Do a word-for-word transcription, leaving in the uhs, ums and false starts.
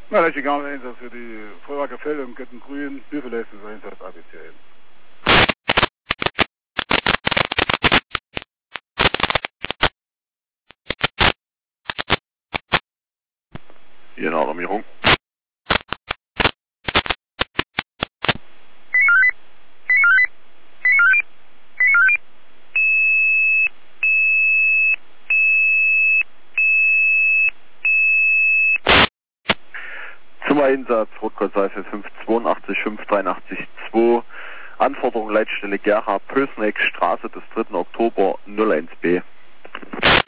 Na, das ist egal, Einsatz für die Vorwacker Fälle im Göttengrün, Hilfeleistung Einsatz A B C N. Hier eine Alarmierung. Zum Einsatz, Rotkreuzseife fünf zwei acht fünf drei acht zwei, Anforderung Leitstelle Gera, Pösneck, Straße des dritten Oktober null eins B.